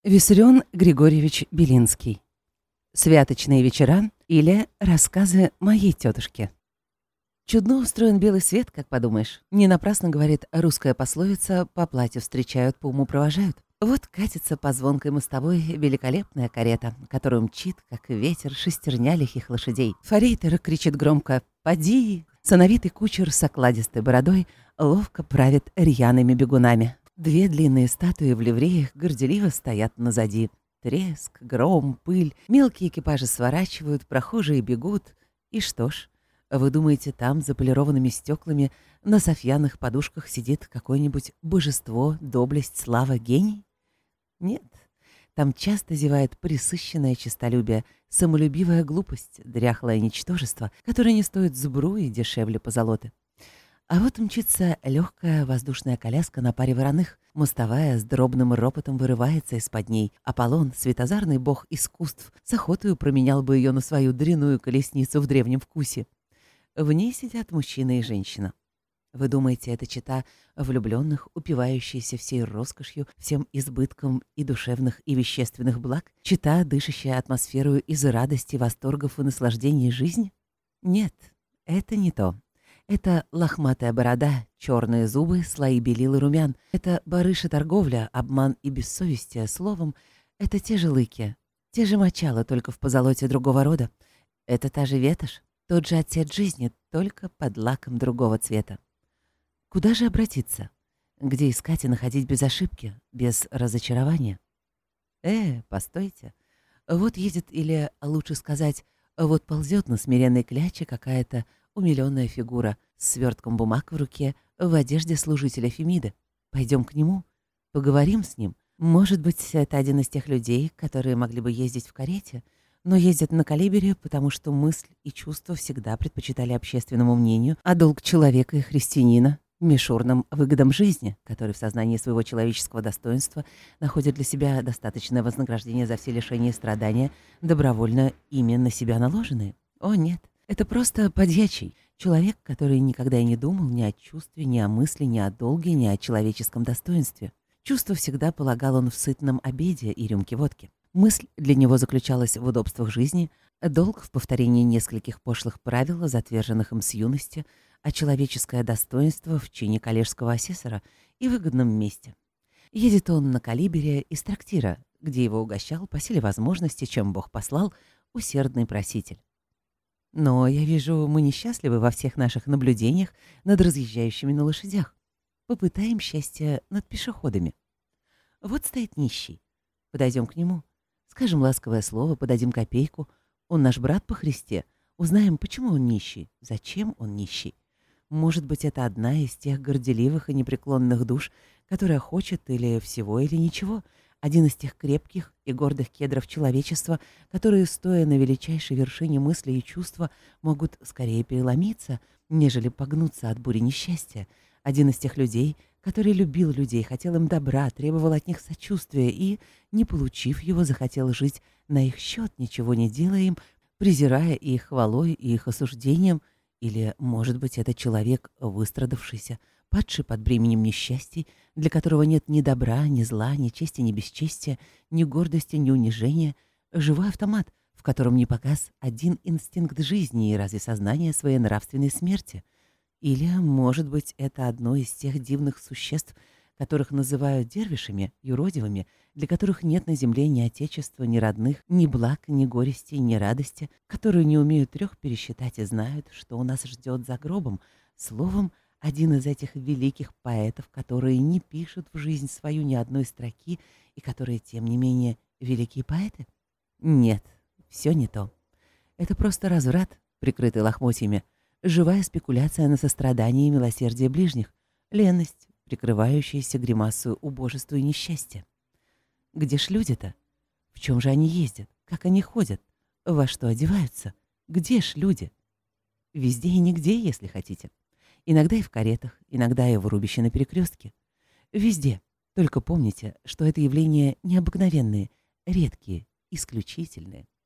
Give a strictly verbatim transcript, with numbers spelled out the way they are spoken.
Виссарион Григорьевич Белинский. Святочные вечера или рассказы моей тетушки. Чудно устроен белый свет, как подумаешь. Не напрасно говорит русская пословица: по платью встречают, по уму провожают. Вот катится по звонкой мостовой великолепная карета, которую мчит, как ветер, шестерня лихих лошадей. Форейтер кричит громко: «Поди!» Сановитый кучер с окладистой бородой ловко правит рьяными бегунами. Две длинные статуи в ливреях горделиво стоят назади. Треск, гром, пыль. Мелкие экипажи сворачивают, прохожие бегут. И что ж, вы думаете, там, за полированными стеклами, на софьяных подушках сидит какое-нибудь божество, доблесть, слава, гений? Нет. Там часто зевает пресыщенное честолюбие, самолюбивая глупость, дряхлое ничтожество, которое не стоит зубру и дешевле позолоты. А вот мчится легкая воздушная коляска на паре вороных. Мостовая с дробным ропотом вырывается из-под ней. Аполлон, светозарный бог искусств, с охотою променял бы ее на свою дряную колесницу в древнем вкусе. В ней сидят мужчина и женщина. Вы думаете, это чета влюбленных, упивающиеся всей роскошью, всем избытком и душевных, и вещественных благ? Чета, дышащая атмосферою из радости, восторгов и наслаждений жизни? Нет, это не то. Это лохматая борода, черные зубы, слои белил и румян. Это барыша торговля, обман и бессовестие. Словом, это те же лыки, те же мочала, только в позолоте другого рода. Это та же ветошь, тот же отцвет жизни, только под лаком другого цвета. Куда же обратиться? Где искать и находить без ошибки, без разочарования? Э, постойте. Вот едет, или, лучше сказать, вот ползет на смиренной кляче какая-то умиленная фигура с свертком бумаг в руке, в одежде служителя Фемиды. Пойдем к нему, поговорим с ним. Может быть, это один из тех людей, которые могли бы ездить в карете, но ездят на калибре, потому что мысль и чувства всегда предпочитали общественному мнению, а долг человека и христианина — мишурным выгодам жизни, который в сознании своего человеческого достоинства находит для себя достаточное вознаграждение за все лишения и страдания, добровольно ими на себя наложенные. О, нет. Это просто подьячий, человек, который никогда и не думал ни о чувстве, ни о мысли, ни о долге, ни о человеческом достоинстве. Чувство всегда полагал он в сытном обеде и рюмке водки. Мысль для него заключалась в удобствах жизни, долг в повторении нескольких пошлых правил, затверженных им с юности, а человеческое достоинство в чине коллежского асессора и выгодном месте. Едет он на калибре из трактира, где его угощал, по силе возможности, чем Бог послал, усердный проситель. Но я вижу, мы несчастливы во всех наших наблюдениях над разъезжающими на лошадях. Попытаем счастье над пешеходами. Вот стоит нищий. Подойдем к нему. Скажем ласковое слово, подадим копейку. Он наш брат по Христе. Узнаем, почему он нищий, зачем он нищий. Может быть, это одна из тех горделивых и непреклонных душ, которая хочет или всего, или ничего. Один из тех крепких и гордых кедров человечества, которые, стоя на величайшей вершине мысли и чувства, могут скорее переломиться, нежели погнуться от бури несчастья. Один из тех людей, который любил людей, хотел им добра, требовал от них сочувствия и, не получив его, захотел жить на их счет, ничего не делая им, презирая и их хвалой, и их осуждением. Или, может быть, это человек, выстрадавшийся, падший под бременем несчастий, для которого нет ни добра, ни зла, ни чести, ни бесчестия, ни гордости, ни унижения, живой автомат, в котором не погас один инстинкт жизни и разве сознание своей нравственной смерти. Или, может быть, это одно из тех дивных существ, которых называют дервишами, юродивыми, для которых нет на земле ни отечества, ни родных, ни благ, ни горести, ни радости, которые не умеют трех пересчитать и знают, что у нас ждет за гробом. Словом, один из этих великих поэтов, которые не пишут в жизнь свою ни одной строки и которые, тем не менее, великие поэты? Нет, все не то. Это просто разврат, прикрытый лохмотьями, живая спекуляция на сострадание и милосердие ближних, ленность, прикрывающаяся гримасою убожества и несчастья. Где ж люди-то? В чем же они ездят? Как они ходят? Во что одеваются? Где ж люди? Везде и нигде, если хотите. Иногда и в каретах, иногда и в рубище на перекрестке. Везде. Только помните, что это явления необыкновенные, редкие, исключительные.